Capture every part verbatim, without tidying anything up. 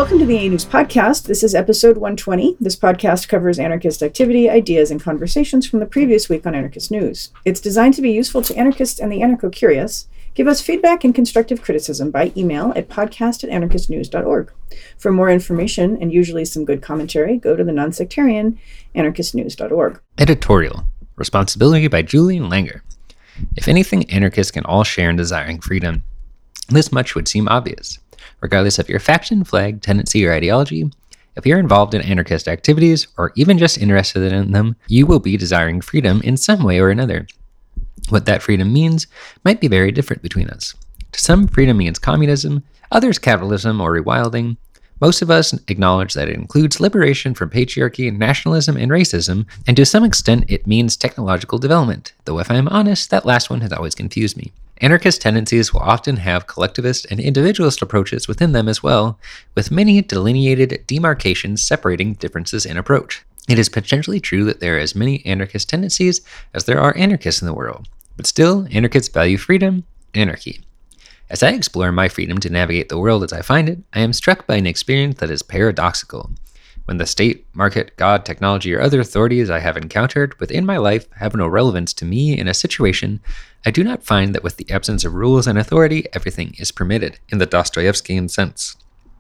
Welcome to the A News Podcast. This is episode one twenty. This podcast covers anarchist activity, ideas, and conversations from the previous week on anarchist news. It's designed to be useful to anarchists and the anarcho-curious. Give us feedback and constructive criticism by email at podcast at anarchist news dot org. For more information and usually some good commentary, go to the non-sectarian anarchist news dot org. Editorial. Responsibility by Julian Langer. If anything, anarchists can all share in desiring freedom. This much would seem obvious. Regardless of your faction, flag, tendency, or ideology, if you're involved in anarchist activities, or even just interested in them, you will be desiring freedom in some way or another. What that freedom means might be very different between us. To some, freedom means communism, others capitalism or rewilding. Most of us acknowledge that it includes liberation from patriarchy, nationalism, and racism, and to some extent it means technological development, though if I'm honest, that last one has always confused me. Anarchist tendencies will often have collectivist and individualist approaches within them as well, with many delineated demarcations separating differences in approach. It is potentially true that there are as many anarchist tendencies as there are anarchists in the world, but still, anarchists value freedom and anarchy. As I explore my freedom to navigate the world as I find it, I am struck by an experience that is paradoxical. When the state, market, God, technology, or other authorities I have encountered within my life have no relevance to me in a situation, I do not find that with the absence of rules and authority, everything is permitted, in the Dostoevskian sense.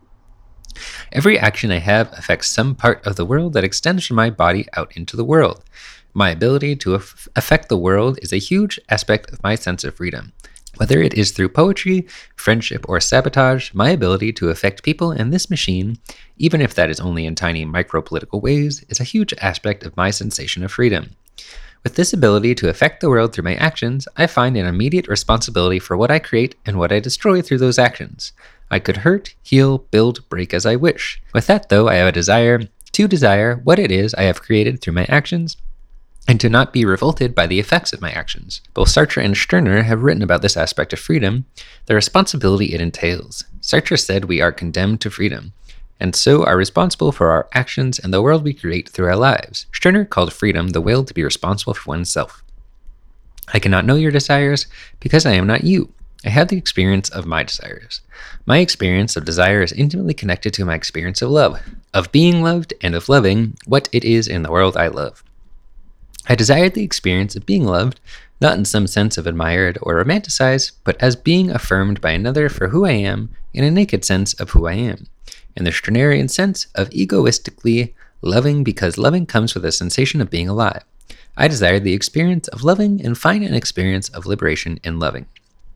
Every action I have affects some part of the world that extends from my body out into the world. My ability to af- affect the world is a huge aspect of my sense of freedom. Whether it is through poetry, friendship, or sabotage, my ability to affect people in this machine, even if that is only in tiny micro-political ways, is a huge aspect of my sensation of freedom. With this ability to affect the world through my actions, I find an immediate responsibility for what I create and what I destroy through those actions. I could hurt, heal, build, break as I wish. With that, though, I have a desire to desire what it is I have created through my actions, and to not be revolted by the effects of my actions. Both Sartre and Stirner have written about this aspect of freedom, the responsibility it entails. Sartre said we are condemned to freedom, and so are responsible for our actions and the world we create through our lives. Stirner called freedom the will to be responsible for oneself. I cannot know your desires because I am not you. I have the experience of my desires. My experience of desire is intimately connected to my experience of love, of being loved, and of loving what it is in the world I love. I desired the experience of being loved, not in some sense of admired or romanticized, but as being affirmed by another for who I am, in a naked sense of who I am, in the Stirnerian sense of egoistically loving because loving comes with a sensation of being alive. I desired the experience of loving and find an experience of liberation in loving.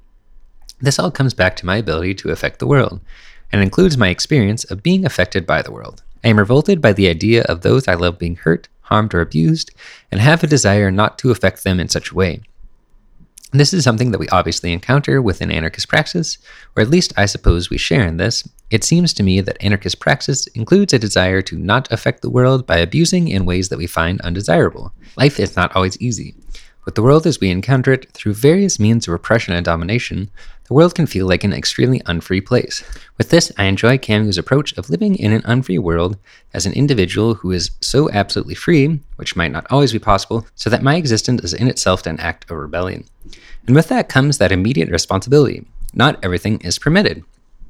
This all comes back to my ability to affect the world, and includes my experience of being affected by the world. I am revolted by the idea of those I love being hurt, harmed, or abused, and have a desire not to affect them in such a way. This is something that we obviously encounter within anarchist praxis, or at least I suppose we share in this. It seems to me that anarchist praxis includes a desire to not affect the world by abusing in ways that we find undesirable. Life is not always easy. With the world as we encounter it, through various means of repression and domination, the world can feel like an extremely unfree place. With this, I enjoy Camus' approach of living in an unfree world as an individual who is so absolutely free, which might not always be possible, so that my existence is in itself an act of rebellion. And with that comes that immediate responsibility. Not everything is permitted.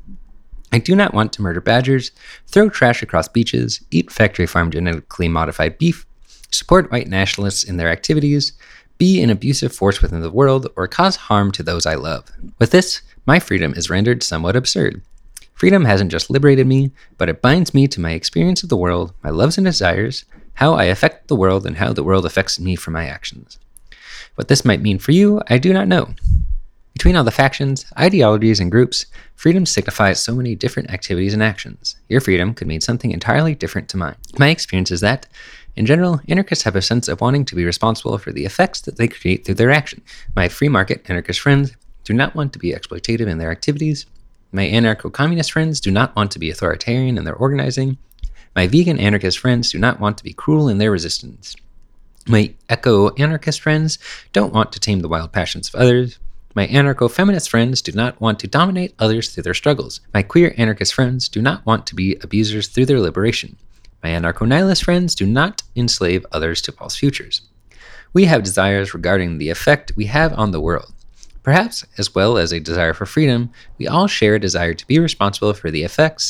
I do not want to murder badgers, throw trash across beaches, eat factory farm genetically modified beef, support white nationalists in their activities, be an abusive force within the world, or cause harm to those I love. With this, my freedom is rendered somewhat absurd. Freedom hasn't just liberated me, but it binds me to my experience of the world, my loves and desires, how I affect the world, and how the world affects me for my actions. What this might mean for you, I do not know. Between all the factions, ideologies, and groups, freedom signifies so many different activities and actions. Your freedom could mean something entirely different to mine. My experience is that, in general, anarchists have a sense of wanting to be responsible for the effects that they create through their action. My free market anarchist friends do not want to be exploitative in their activities. My anarcho-communist friends do not want to be authoritarian in their organizing. My vegan anarchist friends do not want to be cruel in their resistance. My eco-anarchist friends don't want to tame the wild passions of others. My anarcho-feminist friends do not want to dominate others through their struggles. My queer anarchist friends do not want to be abusers through their liberation. My anarcho-nihilist friends do not enslave others to false futures. We have desires regarding the effect we have on the world. Perhaps, as well as a desire for freedom, we all share a desire to be responsible for the effects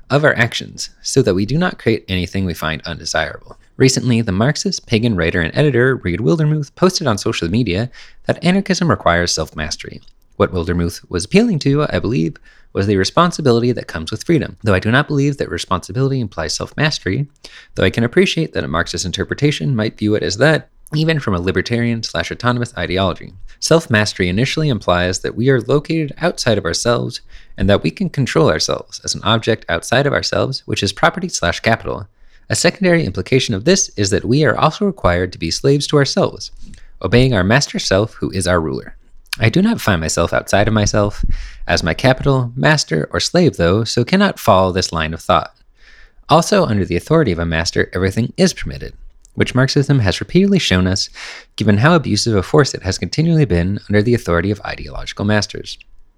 of our actions so that we do not create anything we find undesirable. Recently, the Marxist, pagan writer and editor Reid Wildermuth posted on social media that anarchism requires self-mastery. What Wildermuth was appealing to, I believe, was the responsibility that comes with freedom. Though I do not believe that responsibility implies self-mastery, though I can appreciate that a Marxist interpretation might view it as that, even from a libertarian slash autonomous ideology. Self-mastery initially implies that we are located outside of ourselves and that we can control ourselves as an object outside of ourselves, which is property slash capital. A secondary implication of this is that we are also required to be slaves to ourselves, obeying our master self who is our ruler. I do not find myself outside of myself as my capital, master, or slave though, so cannot follow this line of thought. Also, under the authority of a master, everything is permitted, which Marxism has repeatedly shown us, given how abusive a force it has continually been under the authority of ideological masters.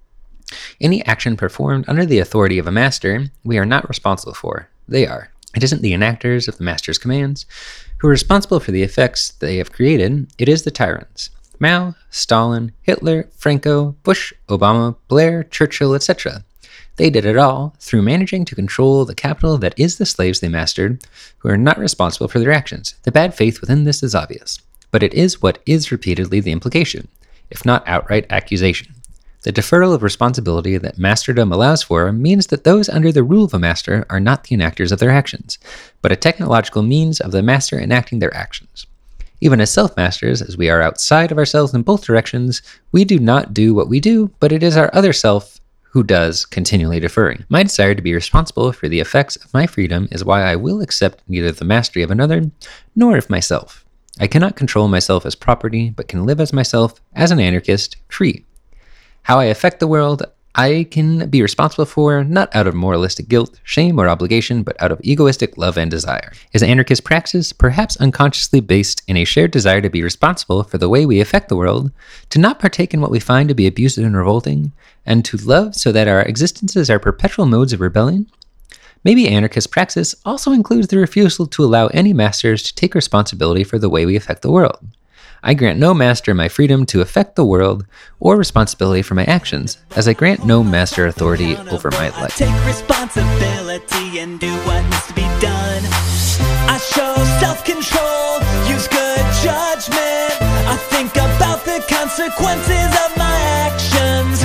Any action performed under the authority of a master, we are not responsible for. They are. It isn't the enactors of the master's commands who are responsible for the effects they have created, it is the tyrants. Mao, Stalin, Hitler, Franco, Bush, Obama, Blair, Churchill, et cetera. They did it all through managing to control the capital that is the slaves they mastered, who are not responsible for their actions. The bad faith within this is obvious, but it is what is repeatedly the implication, if not outright accusation. The deferral of responsibility that masterdom allows for means that those under the rule of a master are not the enactors of their actions, but a technological means of the master enacting their actions. Even as self-masters, as we are outside of ourselves in both directions, we do not do what we do, but it is our other self who does, continually deferring. My desire to be responsible for the effects of my freedom is why I will accept neither the mastery of another, nor of myself. I cannot control myself as property, but can live as myself, as an anarchist, free. How I affect the world, I can be responsible for, not out of moralistic guilt, shame, or obligation, but out of egoistic love and desire. Is anarchist praxis perhaps unconsciously based in a shared desire to be responsible for the way we affect the world, to not partake in what we find to be abusive and revolting, and to love so that our existences are perpetual modes of rebellion? Maybe anarchist praxis also includes the refusal to allow any masters to take responsibility for the way we affect the world. I grant no master my freedom to affect the world or responsibility for my actions, as I grant no master authority over my life. Take responsibility and do what needs to be done. I show self-control, use good judgment. I think about the consequences of my actions.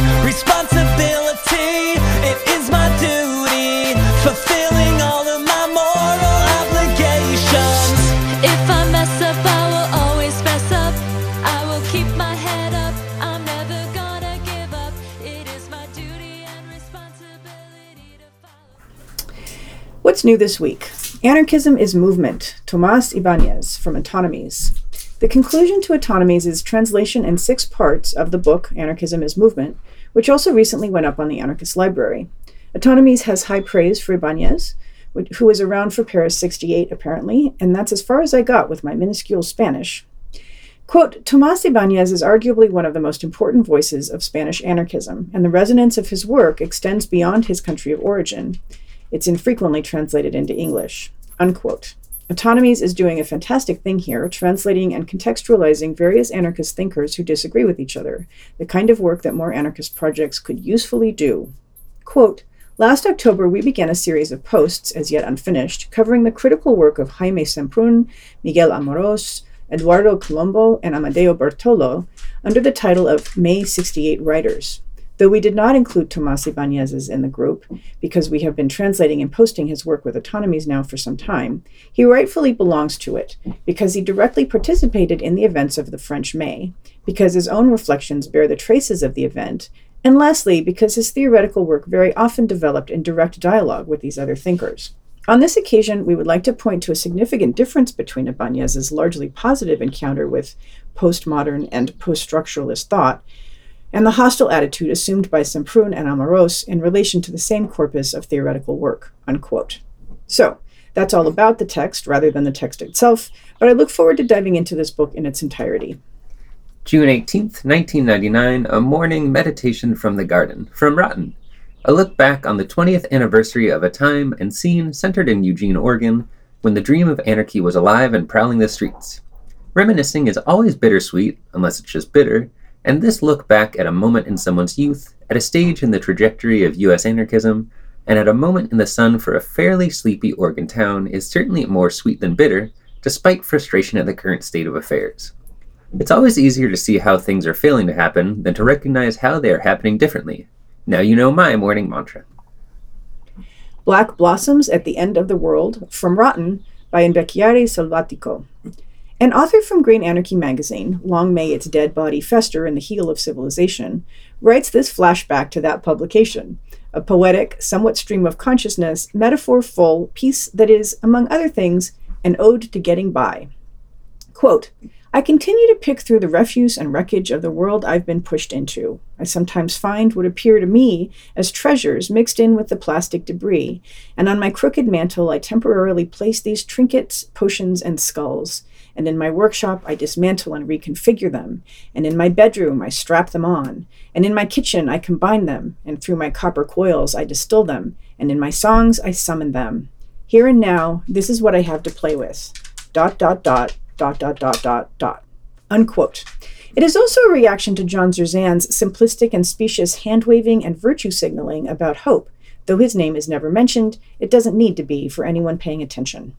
Responsibility, it is my duty, fulfilling all of my moral obligations. If I mess up, I will always fess up. I will keep my head up. I'm never gonna give up. It is my duty and responsibility to follow. What's new this week? Anarchism is Movement, Tomás Ibáñez from Autonomies. The conclusion to Autonomies is translation in six parts of the book Anarchism is Movement, which also recently went up on the Anarchist Library. Autonomies has high praise for Ibáñez, who was around for Paris sixty-eight apparently, and that's as far as I got with my minuscule Spanish. Quote, Tomás Ibáñez is arguably one of the most important voices of Spanish anarchism, and the resonance of his work extends beyond his country of origin. It's infrequently translated into English. Unquote. Autonomies is doing a fantastic thing here, translating and contextualizing various anarchist thinkers who disagree with each other, the kind of work that more anarchist projects could usefully do. Quote, last October, we began a series of posts, as yet unfinished, covering the critical work of Jaime Semprún, Miguel Amorós, Eduardo Colombo, and Amadeo Bartolo under the title of May sixty-eight Writers. Though we did not include Tomás Ibáñez's in the group, because we have been translating and posting his work with Autonomies now for some time, he rightfully belongs to it, because he directly participated in the events of the French May, because his own reflections bear the traces of the event, and lastly, because his theoretical work very often developed in direct dialogue with these other thinkers. On this occasion, we would like to point to a significant difference between Ibáñez's largely positive encounter with postmodern and post-structuralist thought and the hostile attitude assumed by Semprún and Amorós in relation to the same corpus of theoretical work, unquote. So, that's all about the text rather than the text itself, but I look forward to diving into this book in its entirety. June eighteenth, nineteen ninety-nine, A Morning Meditation from the Garden, from Rotten. A look back on the twentieth anniversary of a time and scene centered in Eugene, Oregon, when the dream of anarchy was alive and prowling the streets. Reminiscing is always bittersweet, unless it's just bitter, and this look back at a moment in someone's youth, at a stage in the trajectory of U S anarchism, and at a moment in the sun for a fairly sleepy Oregon town is certainly more sweet than bitter, despite frustration at the current state of affairs. It's always easier to see how things are failing to happen than to recognize how they are happening differently. Now you know my morning mantra. Black Blossoms at the End of the World, from Rotten, by Invecchiare Salvatico. An author from Green Anarchy magazine, Long May Its Dead Body Fester in the Heel of Civilization, writes this flashback to that publication, a poetic, somewhat stream of consciousness, metaphor-full piece that is, among other things, an ode to getting by. Quote, I continue to pick through the refuse and wreckage of the world I've been pushed into. I sometimes find what appear to me as treasures mixed in with the plastic debris, and on my crooked mantle I temporarily place these trinkets, potions, and skulls, and in my workshop I dismantle and reconfigure them, and in my bedroom I strap them on, and in my kitchen I combine them, and through my copper coils I distill them, and in my songs I summon them. Here and now, this is what I have to play with. Dot, dot, dot. dot, dot, dot, dot, dot, unquote. It is also a reaction to John Zerzan's simplistic and specious hand-waving and virtue signaling about hope. Though his name is never mentioned, it doesn't need to be for anyone paying attention.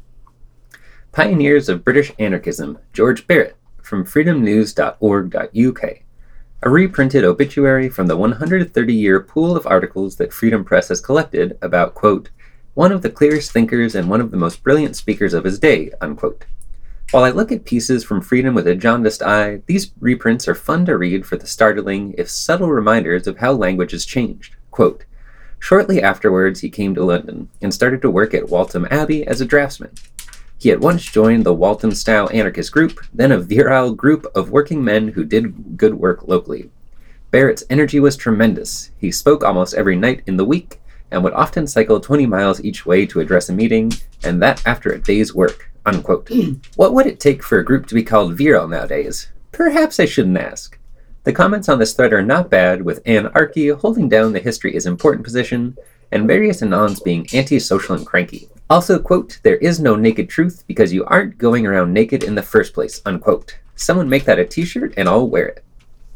Pioneers of British Anarchism, George Barrett, from freedom news dot org dot U K. A reprinted obituary from the one hundred thirty year pool of articles that Freedom Press has collected about, quote, one of the clearest thinkers and one of the most brilliant speakers of his day, unquote. While I look at pieces from Freedom with a jaundiced eye, these reprints are fun to read for the startling, if subtle reminders of how language has changed. Quote, shortly afterwards, he came to London and started to work at Waltham Abbey as a draftsman. He at once joined the Waltham-style anarchist group, then a virile group of working men who did good work locally. Barrett's energy was tremendous. He spoke almost every night in the week and would often cycle twenty miles each way to address a meeting, and that after a day's work. Unquote. What would it take for a group to be called virile nowadays? Perhaps I shouldn't ask. The comments on this thread are not bad, with Anarchy holding down the history is important position, and various anons being antisocial and cranky. Also, quote, there is no naked truth because you aren't going around naked in the first place, unquote. Someone make that a t-shirt and I'll wear it.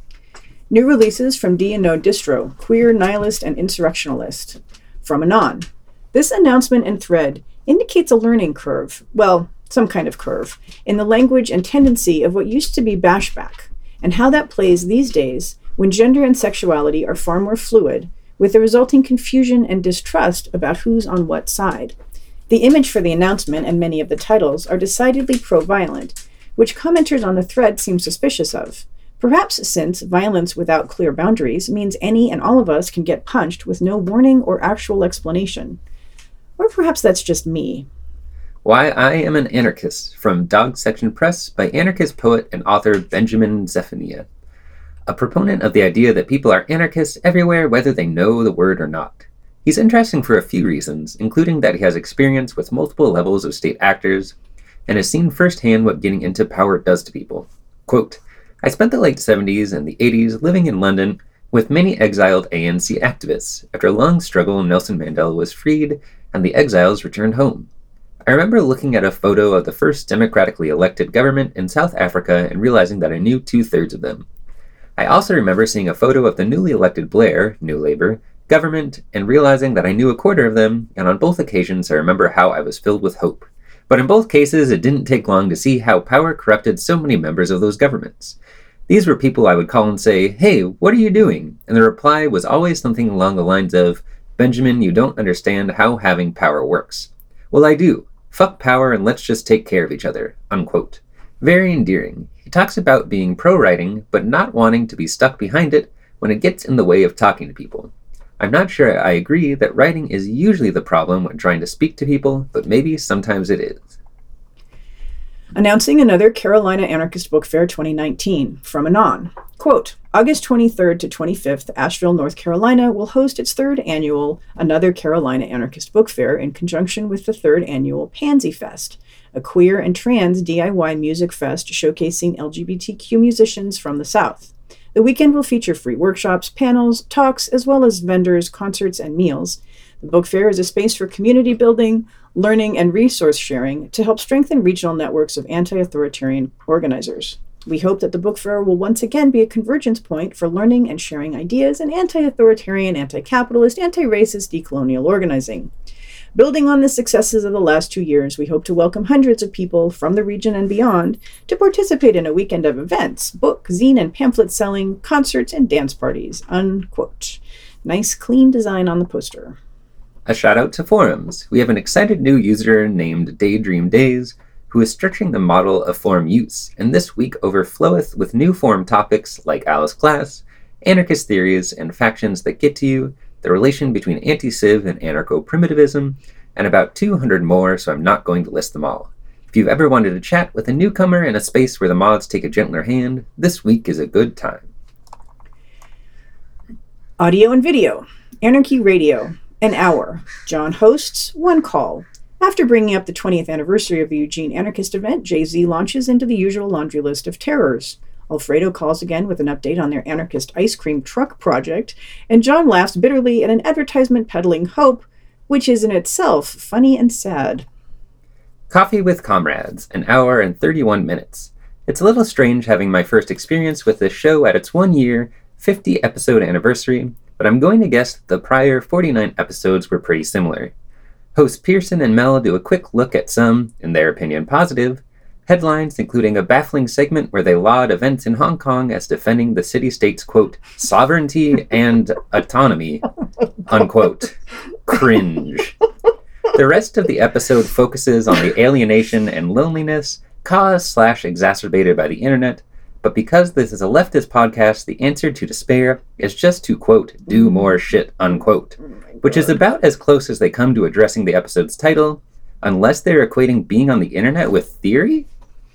New releases from D and O Distro, Queer, Nihilist, and Insurrectionalist. From Anon. This announcement and thread indicates a learning curve, well, some kind of curve, in the language and tendency of what used to be bashback, and how that plays these days when gender and sexuality are far more fluid, with the resulting confusion and distrust about who's on what side. The image for the announcement and many of the titles are decidedly pro-violent, which commenters on the thread seem suspicious of, perhaps since violence without clear boundaries means any and all of us can get punched with no warning or actual explanation. Or perhaps that's just me. Why I Am an Anarchist, from Dog Section Press by anarchist poet and author Benjamin Zephaniah. A proponent of the idea that people are anarchists everywhere whether they know the word or not. He's interesting for a few reasons, including that he has experience with multiple levels of state actors and has seen firsthand what getting into power does to people. Quote, I spent the late seventies and the eighties living in London with many exiled A N C activists. After a long struggle, Nelson Mandela was freed and the exiles returned home. I remember looking at a photo of the first democratically elected government in South Africa and realizing that I knew two-thirds of them. I also remember seeing a photo of the newly elected Blair, New Labour, government and realizing that I knew a quarter of them, and on both occasions I remember how I was filled with hope. But in both cases, it didn't take long to see how power corrupted so many members of those governments. These were people I would call and say, hey, what are you doing? And the reply was always something along the lines of, Benjamin, you don't understand how having power works. Well, I do. Fuck power and let's just take care of each other, unquote. Very endearing. He talks about being pro-writing, but not wanting to be stuck behind it when it gets in the way of talking to people. I'm not sure I agree that writing is usually the problem when trying to speak to people, but maybe sometimes it is. Announcing another Carolina Anarchist Book Fair twenty nineteen, from Anon. Quote, August twenty-third to twenty-fifth, Asheville, North Carolina will host its third annual Another Carolina Anarchist Book Fair in conjunction with the third annual Pansy Fest, a queer and trans D I Y music fest showcasing L G B T Q musicians from the South. The weekend will feature free workshops, panels, talks, as well as vendors, concerts, and meals. The book fair is a space for community building, learning, and resource sharing to help strengthen regional networks of anti-authoritarian organizers. We hope that the book fair will once again be a convergence point for learning and sharing ideas in anti-authoritarian, anti-capitalist, anti-racist, decolonial organizing. Building on the successes of the last two years, we hope to welcome hundreds of people from the region and beyond to participate in a weekend of events, book, zine, and pamphlet selling, concerts, and dance parties." Unquote. Nice, clean design on the poster. A shout out to forums. We have an excited new user named Daydream Days who is stretching the model of forum use, and this week overfloweth with new forum topics like Alice Class, anarchist theories and factions that get to you, the relation between anti-civ and anarcho-primitivism, and about two hundred more, so I'm not going to list them all. If you've ever wanted to chat with a newcomer in a space where the mods take a gentler hand, this week is a good time. Audio and video. Anarchy Radio. An hour. John hosts. One call. After bringing up the twentieth anniversary of the Eugene Anarchist event, Jay-Z launches into the usual laundry list of terrors. Alfredo calls again with an update on their anarchist ice cream truck project, and John laughs bitterly at an advertisement peddling hope, which is in itself funny and sad. Coffee with Comrades, an hour and thirty-one minutes. It's a little strange having my first experience with this show at its one-year, fifty-episode anniversary, but I'm going to guess the prior forty-nine episodes were pretty similar. Hosts Pearson and Mel do a quick look at some, in their opinion, positive headlines, including a baffling segment where they laud events in Hong Kong as defending the city-state's, quote, sovereignty and autonomy, unquote. Cringe. The rest of the episode focuses on the alienation and loneliness caused slash exacerbated by the internet, but because this is a leftist podcast, the answer to despair is just to, quote, do more shit, unquote, which is about as close as they come to addressing the episode's title, unless they're equating being on the internet with theory?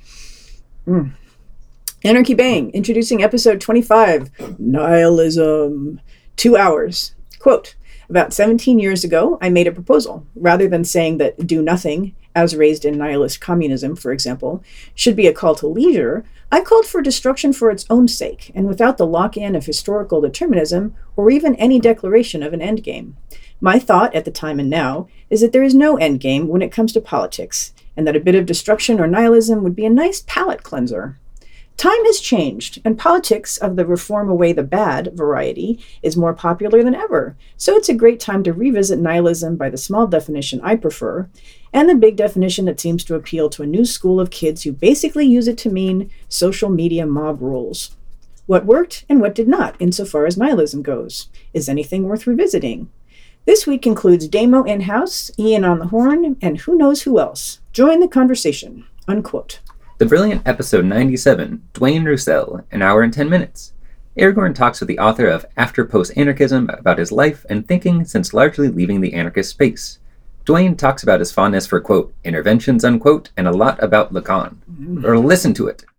Mm. Anarchy Bang, introducing episode twenty-five, Nihilism. Two hours. Quote, "About seventeen years ago, I made a proposal. Rather than saying that do nothing, as raised in nihilist communism, for example, should be a call to leisure, I called for destruction for its own sake, and without the lock-in of historical determinism, or even any declaration of an endgame. My thought, at the time and now, is that there is no endgame when it comes to politics, and that a bit of destruction or nihilism would be a nice palate cleanser. Time has changed, and politics of the reform away the bad variety is more popular than ever, so it's a great time to revisit nihilism by the small definition I prefer, and the big definition that seems to appeal to a new school of kids who basically use it to mean social media mob rules. What worked and what did not, insofar as nihilism goes? Is anything worth revisiting? This week includes Damo In-House, Ian on the Horn, and who knows who else. Join the conversation." Unquote. The brilliant episode ninety-seven, Dwayne Roussel, an hour and ten minutes. Aragorn talks with the author of After Post-Anarchism about his life and thinking since largely leaving the anarchist space. Dwayne talks about his fondness for, quote, interventions, unquote, and a lot about Lacan. Mm. Or listen to it.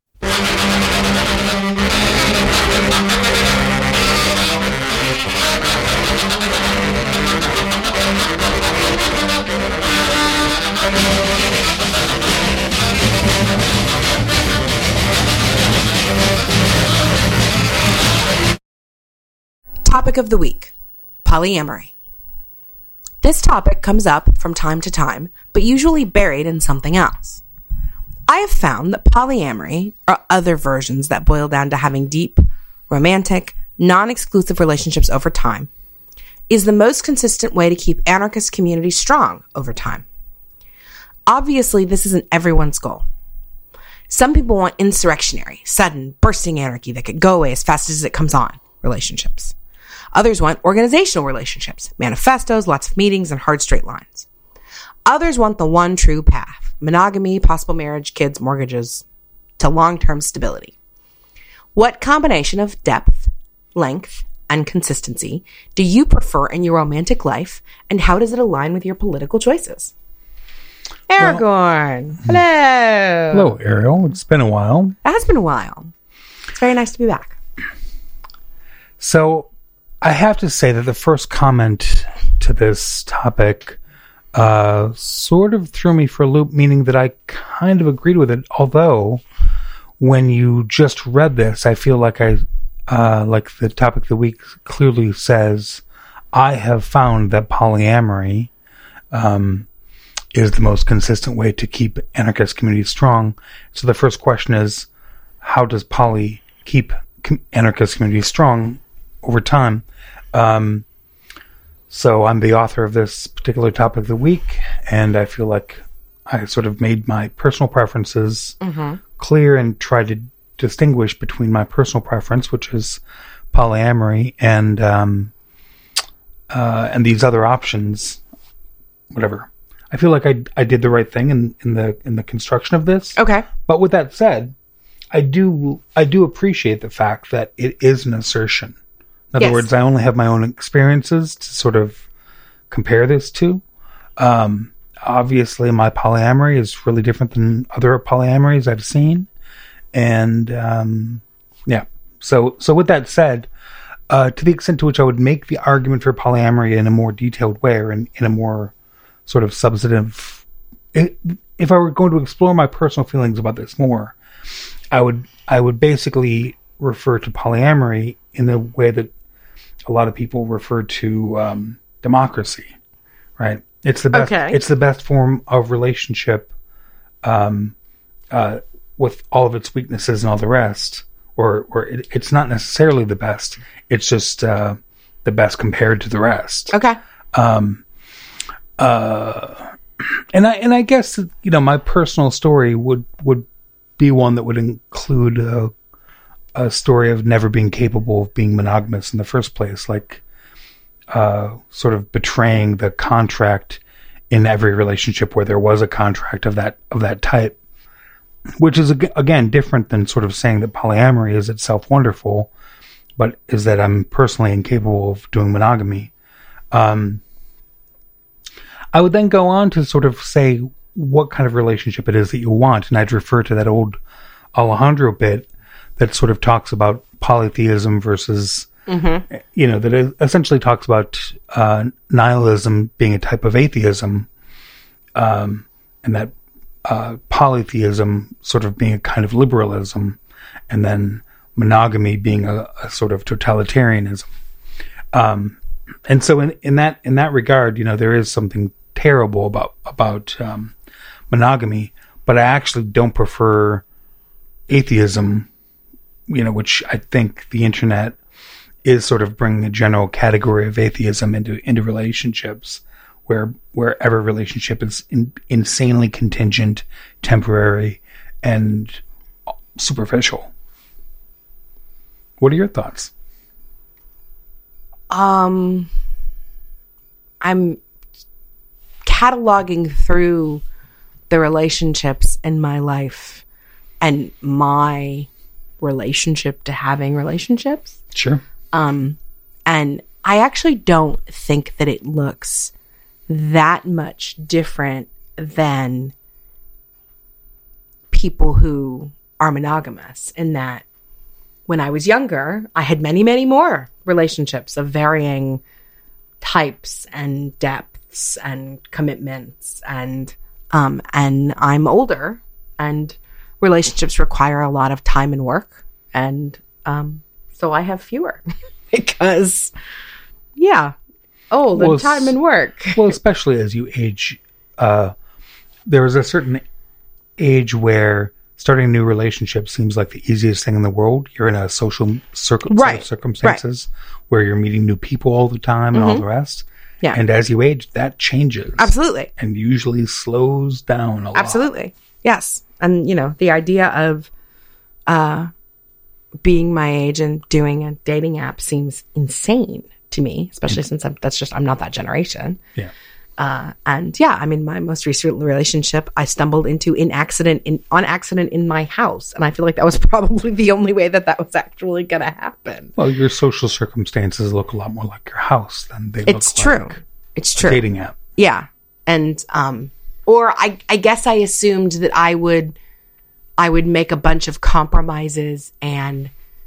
Topic of the week, polyamory. This topic comes up from time to time, but usually buried in something else. I have found that polyamory, or other versions that boil down to having deep, romantic, non-exclusive relationships over time, is the most consistent way to keep anarchist communities strong over time. Obviously, this isn't everyone's goal. Some people want insurrectionary, sudden, bursting anarchy that could go away as fast as it comes on relationships. Others want organizational relationships, manifestos, lots of meetings, and hard straight lines. Others want the one true path, monogamy, possible marriage, kids, mortgages, to long-term stability. What combination of depth, length, and consistency do you prefer in your romantic life, and how does it align with your political choices? Aragorn, Well, hello. hello, Ariel. It's been a while. It has been a while. It's very nice to be back. So, I have to say that the first comment to this topic uh, sort of threw me for a loop, meaning that I kind of agreed with it. Although, when you just read this, I feel like I, uh, like the topic of the week clearly says, I have found that polyamory um, is the most consistent way to keep anarchist communities strong. So the first question is, how does poly keep com- anarchist communities strong over time? Um, so I'm the author of this particular topic of the week, and I feel like I sort of made my personal preferences Mm-hmm. clear and tried to distinguish between my personal preference, which is polyamory, and um, uh, and these other options, whatever. I feel like I I did the right thing in, in the in the construction of this. Okay. But with that said, I do I do appreciate the fact that it is an assertion. In other Yes. words, I only have my own experiences to sort of compare this to. Um, obviously, my polyamory is really different than other polyamories I've seen, and um, yeah. So so with that said, uh, to the extent to which I would make the argument for polyamory in a more detailed way, or in, in a more sort of substantive, if I were going to explore my personal feelings about this more, I would I would basically refer to polyamory in the way that a lot of people refer to um, democracy, right? It's the best. Okay. It's the best form of relationship, um, uh, with all of its weaknesses and all the rest. Or, or it, it's not necessarily the best. It's just uh, the best compared to the rest. Okay. Um, uh, and I and I guess, you know, my personal story would would be one that would include a, a story of never being capable of being monogamous in the first place, like uh, sort of betraying the contract in every relationship where there was a contract of that of that type, which is ag- again different than sort of saying that polyamory is itself wonderful, but is that I'm personally incapable of doing monogamy. Um, I would then go on to sort of say what kind of relationship it is that you want, and I'd refer to that old Alejandro bit that sort of talks about polytheism versus, Mm-hmm. you know, that it essentially talks about uh, nihilism being a type of atheism, um, and that uh, polytheism sort of being a kind of liberalism, and then monogamy being a, a sort of totalitarianism. Um, and so in, in that in that regard, you know, there is something terrible about about um, monogamy, but I actually don't prefer atheism, you know, which I think the internet is sort of bringing a general category of atheism into into relationships, where where every relationship is in, insanely contingent, temporary, and superficial. What are your thoughts? Um, I'm cataloging through the relationships in my life and my relationship to having relationships. Sure. Um, and I actually don't think that it looks that much different than people who are monogamous, in that when I was younger, I had many, many more relationships of varying types and depths and commitments, and um, and I'm older, and relationships require a lot of time and work, and um, so I have fewer because, yeah, old Well, and time and work. Well, especially as you age, uh, there is a certain age where starting a new relationship seems like the easiest thing in the world. You're in a social circle Right, set of circumstances where you're meeting new people all the time and all the rest. Yeah. And as you age, that changes. Absolutely. And usually slows down a lot. Absolutely. Yes. And, you know, the idea of uh, being my age and doing a dating app seems insane to me, especially since I'm, that's just, I'm not that generation. Yeah. Uh, and yeah, I mean, my most recent relationship, I stumbled into in accident, in on accident in my house. And I feel like that was probably the only way that that was actually going to happen. Well, your social circumstances look a lot more like your house than they It's look true. like It's a true. dating app. Yeah. And, um, or I, I guess I assumed that I would, I would make a bunch of compromises and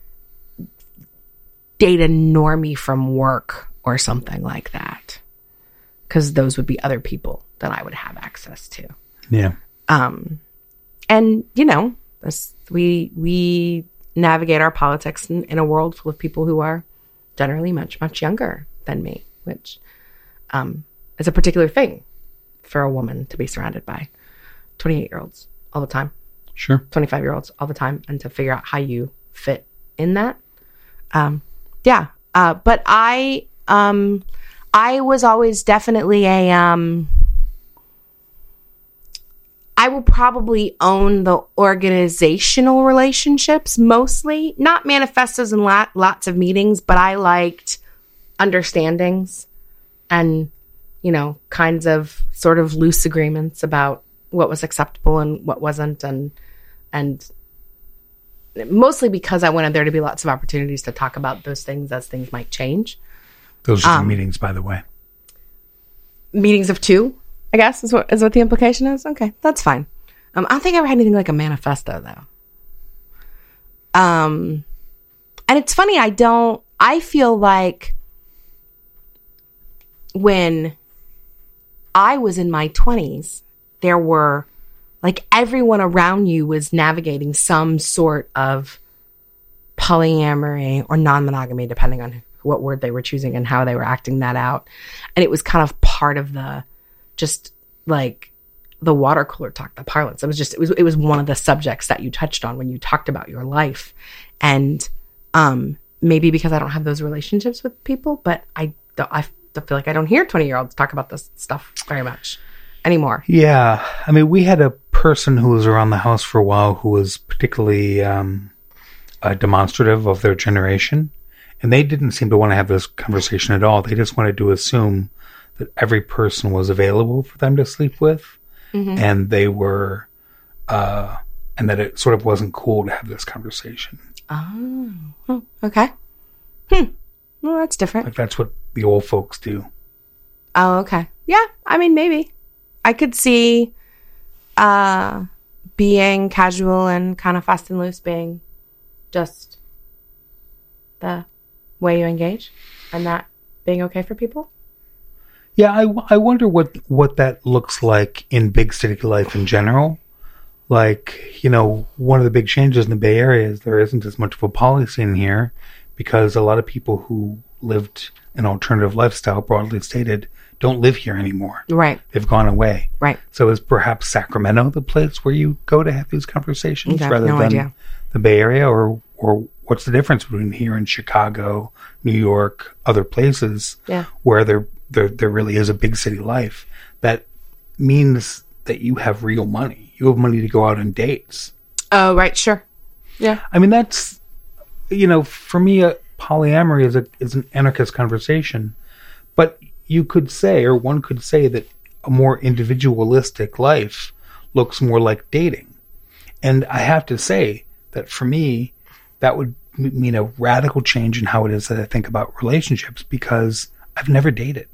date a normie from work or something like that. Because those would be other people that I would have access to. Yeah. Um, and you know, this, we, we navigate our politics in, in a world full of people who are generally much, much younger than me, which, um, is a particular thing for a woman to be surrounded by twenty-eight year olds all the time. Sure. twenty-five year olds all the time, and to figure out how you fit in that. Um, yeah. Uh, but I, um, I was always definitely a, um, I will probably own the organizational relationships mostly, not manifestos and lot, lots of meetings, but I liked understandings and, you know, kinds of sort of loose agreements about what was acceptable and what wasn't. And, and mostly because I wanted there to be lots of opportunities to talk about those things as things might change. Those are Um, meetings, by the way. Meetings of two, I guess, is what is what the implication is. Okay, that's fine. Um, I don't think I ever had anything like a manifesto, though. Um, and it's funny, I don't, I feel like when I was in my twenties, there were, like, everyone around you was navigating some sort of polyamory or non-monogamy, depending on what word they were choosing and how they were acting that out. And it was kind of part of the, just like the water cooler talk, the parlance. It was just, it was, it was one of the subjects that you touched on when you talked about your life. And um, maybe because I don't have those relationships with people, but I don't, I feel like I don't hear twenty year olds talk about this stuff very much anymore. Yeah. I mean, we had a person who was around the house for a while who was particularly um, uh, demonstrative of their generation. And they didn't seem to want to have this conversation at all. They just wanted to assume that every person was available for them to sleep with. Mm-hmm. And they were, uh, and that it sort of wasn't cool to have this conversation. Oh, oh okay. Hmm. Well, that's different. Like that's what the old folks do. Oh, okay. Yeah, I mean, maybe. I could see uh, being casual and kind of fast and loose being just the way you engage, and that being okay for people. Yeah, I, I wonder what, what that looks like in big city life in general. Like, you know, one of the big changes in the Bay Area is there isn't as much of a poly scene here because a lot of people who lived an alternative lifestyle, broadly stated, don't live here anymore. Right. They've gone away. Right. So is perhaps Sacramento the place where you go to have these conversations Okay, rather no than idea. the Bay Area? Or or what's the difference between here and Chicago, New York, other places Yeah. where there, there there really is a big city life that means that you have real money. You have money to go out on dates. Oh, right. Sure. Yeah. I mean, that's, you know, for me, uh, polyamory is a is an anarchist conversation. But you could say, or one could say, that a more individualistic life looks more like dating. And I have to say that for me, that would m- mean a radical change in how it is that I think about relationships, because I've never dated.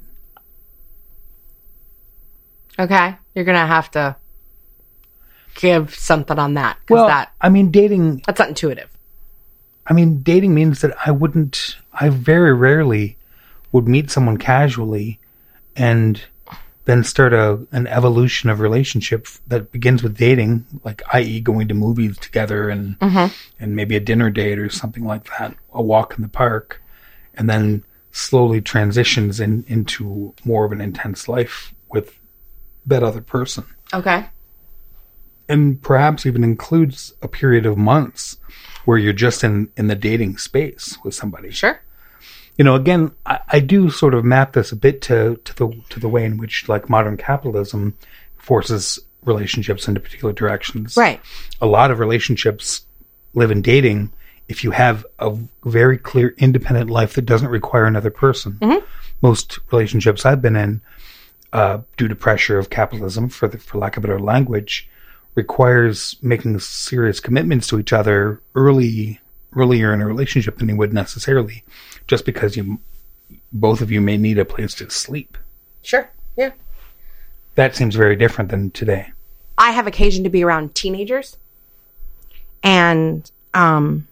Okay. You're going to have to give something on that. 'Cause Well, that, I mean, dating, that's not intuitive. I mean, dating means that I wouldn't, I very rarely would meet someone casually and then start a an evolution of relationship that begins with dating, like that is going to movies together and Mm-hmm. and maybe a dinner date or something like that, a walk in the park, and then slowly transitions in, into more of an intense life with that other person. Okay. And perhaps even includes a period of months where you're just in, in the dating space with somebody. Sure. You know, again, I, I do sort of map this a bit to, to the to the way in which, like, modern capitalism forces relationships into particular directions. Right. A lot of relationships live in dating if you have a very clear independent life that doesn't require another person. Mm-hmm. Most relationships I've been in, uh, due to pressure of capitalism, for the, for lack of a better language, requires making serious commitments to each other early, earlier in a relationship than you would necessarily, just because you, both of you may need a place to sleep. Sure. Yeah. That seems very different than today. I have occasion to be around teenagers, and um,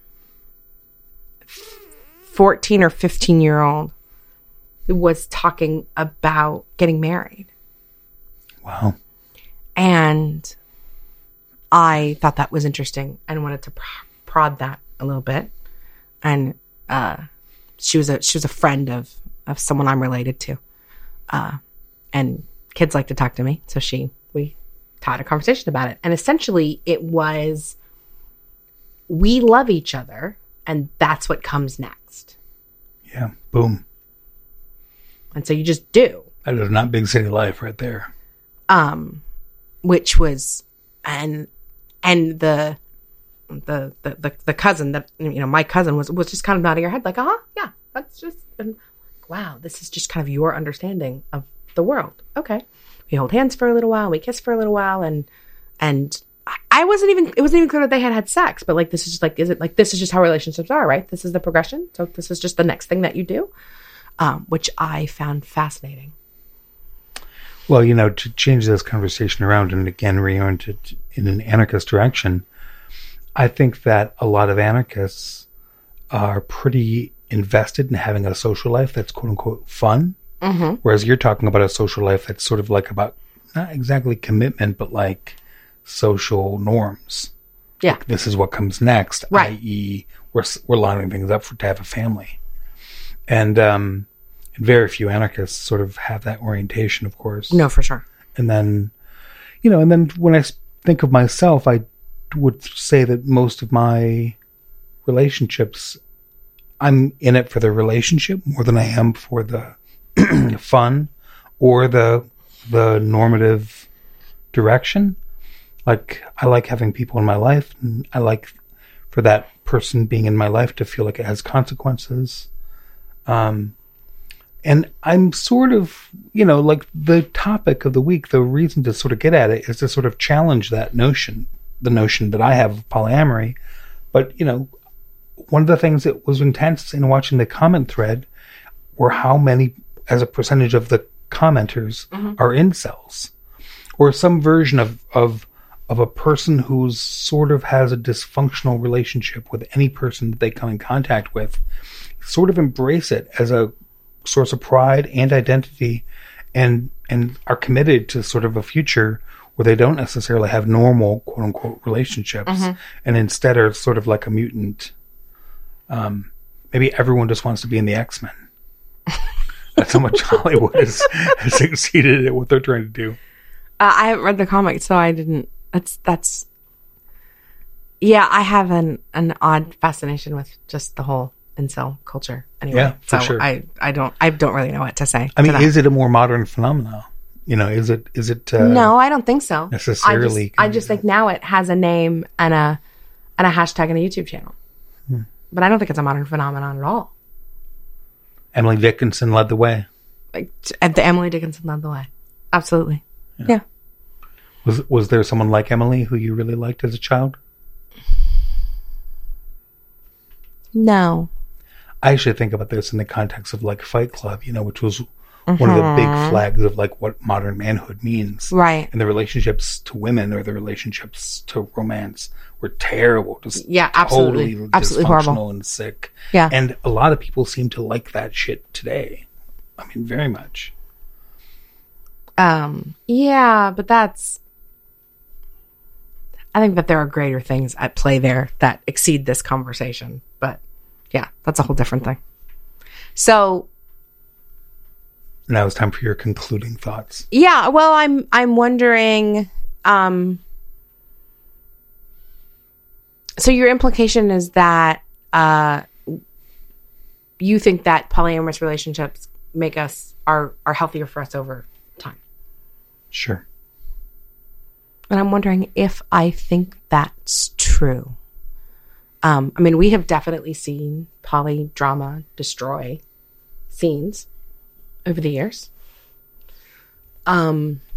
fourteen or fifteen year old was talking about getting married, Wow. and I thought that was interesting and wanted to pr- prod that a little bit. And uh, she was a she was a friend of of someone I'm related to, uh, and kids like to talk to me, so she we had a conversation about it. And essentially it was, we love each other and that's what comes next. Yeah. Boom. And so you just do. That is not big city life right there. Um, which was, and, and the, the, the, the, the cousin that, you know, my cousin was, was just kind of nodding her head like, uh-huh, yeah, that's just, and wow, this is just kind of your understanding of the world. Okay. We hold hands for a little while, we kiss for a little while, and, and I- I wasn't even, it wasn't even clear that they had had sex, but like, this is just like, is it like, this is just how relationships are, right? This is the progression. So this is just the next thing that you do, um, which I found fascinating. Well, you know, to change this conversation around and again reorient it in an anarchist direction, I think that a lot of anarchists are pretty invested in having a social life that's quote unquote fun. Mm-hmm. Whereas you're talking about a social life that's sort of like about not exactly commitment, but like social norms. Yeah. Like this is what comes next, Right. that is we're, we're lining things up for to have a family. And, um, and very few anarchists sort of have that orientation, of course. No, for sure. And then, you know, and then when I s- think of myself, I would say that most of my relationships, I'm in it for the relationship more than I am for the fun or the the normative direction. Like, I like having people in my life, and I like for that person being in my life to feel like it has consequences. Um, and I'm sort of, you know, like the topic of the week, the reason to sort of get at it is to sort of challenge that notion, the notion that I have of polyamory. But, you know, one of the things that was intense in watching the comment thread were how many, as a percentage of the commenters, mm-hmm. are incels, or some version of, of, of a person who's sort of has a dysfunctional relationship with any person that they come in contact with, sort of embrace it as a source of pride and identity, and and are committed to sort of a future where they don't necessarily have normal quote unquote relationships, mm-hmm. and instead are sort of like a mutant. Um, maybe everyone just wants to be in the X-Men. That's how much Hollywood has, has succeeded at what they're trying to do. Uh, I haven't read the comic, so I didn't. That's that's. Yeah, I have an an odd fascination with just the whole incel culture. Anyway, yeah, for so sure. I I don't I don't really know what to say. I mean, to is it a more modern phenomenon? You know, is it is it? Uh, no, I don't think so. Necessarily, I just, I just think now it has a name and a and a hashtag and a YouTube channel. Hmm. But I don't think it's a modern phenomenon at all. Emily Dickinson led the way. Like, and the Emily Dickinson led the way. Absolutely. Yeah. yeah. Was was there someone like Emily who you really liked as a child? No. I actually think about this in the context of like Fight Club, you know, which was mm-hmm. one of the big flags of like what modern manhood means. Right. And the relationships to women or the relationships to romance were terrible. Just yeah, absolutely. Totally absolutely dysfunctional horrible. And sick. Yeah. And a lot of people seem to like that shit today. I mean, very much. Um, yeah, but that's, I think that there are greater things at play there that exceed this conversation. But yeah, that's a whole different thing. So now it's time for your concluding thoughts. Yeah, well, I'm I'm wondering. Um, so your implication is that uh, you think that polyamorous relationships make us are are healthier for us over time. Sure. And I'm wondering if I think that's true. Um, I mean, we have definitely seen poly drama destroy scenes over the years. Um,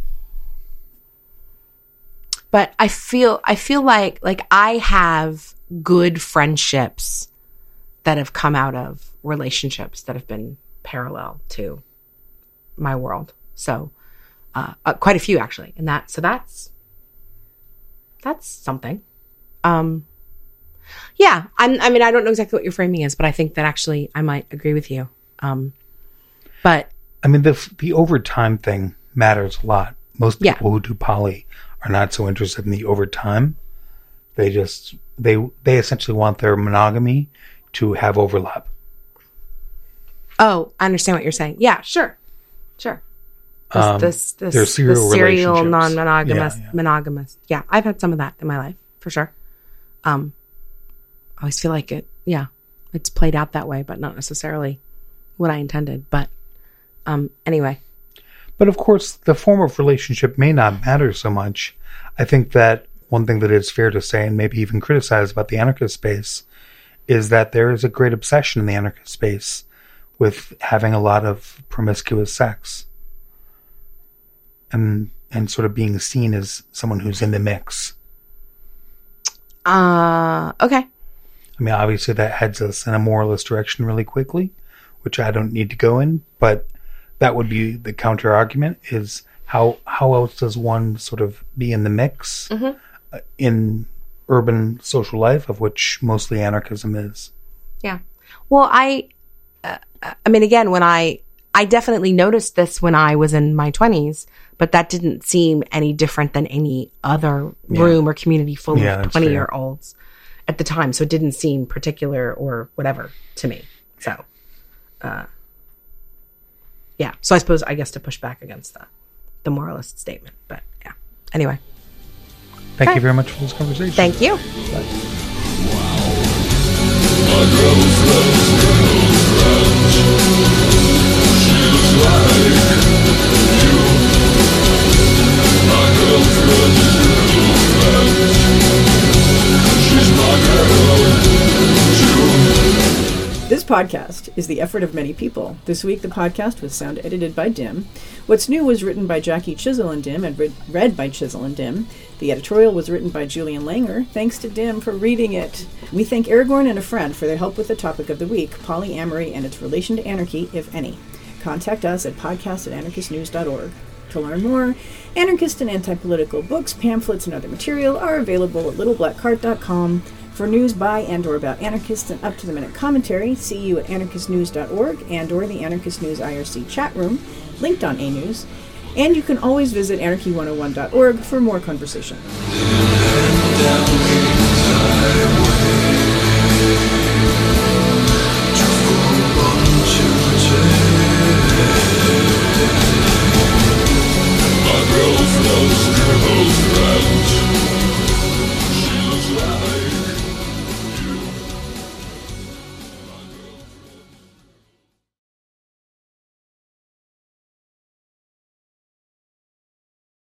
but I feel I feel like like I have good friendships that have come out of relationships that have been parallel to my world. So uh, uh, quite a few actually, and that so that's that's something. Um, yeah, I'm, I mean, I don't know exactly what your framing is, but I think that actually I might agree with you. Um, but I mean, the the overtime thing matters a lot. Most people yeah. who do poly are not so interested in the overtime. They just they they essentially want their monogamy to have overlap. Oh, I understand what you're saying. Yeah, sure, sure. This, Um, this, this, they're serial the serial relationships. non-monogamous, Yeah, yeah. monogamous. Yeah, I've had some of that in my life for sure. Um, I always feel like it. Yeah, it's played out that way, but not necessarily what I intended. But um, anyway, But of course, the form of relationship may not matter so much. I think that one thing that is fair to say, and maybe even criticize about the anarchist space, is that there is a great obsession in the anarchist space with having a lot of promiscuous sex. And and sort of being seen as someone who's in the mix. uh, okay. I mean, obviously that heads us in a moralist direction really quickly, which I don't need to go in, but that would be the counter argument is how how else does one sort of be in the mix Mm-hmm. uh, in urban social life, of which mostly anarchism is? Yeah. Well, I, uh, I mean, again, when I, I definitely noticed this when I was in my twenties, but that didn't seem any different than any other room or community full Yeah, of that's twenty fair. year olds at the time. So it didn't seem particular or whatever to me. So, uh, yeah. So I suppose, I guess to push back against the, the moralist statement, but yeah. Anyway, Thank Okay. you very much for this conversation. thank you. This podcast is the effort of many people. This week, the podcast was sound edited by Dim. What's New was written by Jackie Chisel and Dim and read, read by Chisel and Dim. The editorial was written by Julian Langer. Thanks to Dim for reading it. We thank Aragorn and a friend for their help with the topic of the week, polyamory and its relation to anarchy, if any. Contact us at podcast at anarchist news dot org. To learn more, anarchist and anti-political books, pamphlets, and other material are available at little black cart dot com. For news by and or about anarchists and up-to-the-minute commentary, see you at anarchist news dot org and or the Anarchist News I R C chat room, linked on A News. And you can always visit anarchy one oh one dot org for more conversation. Down,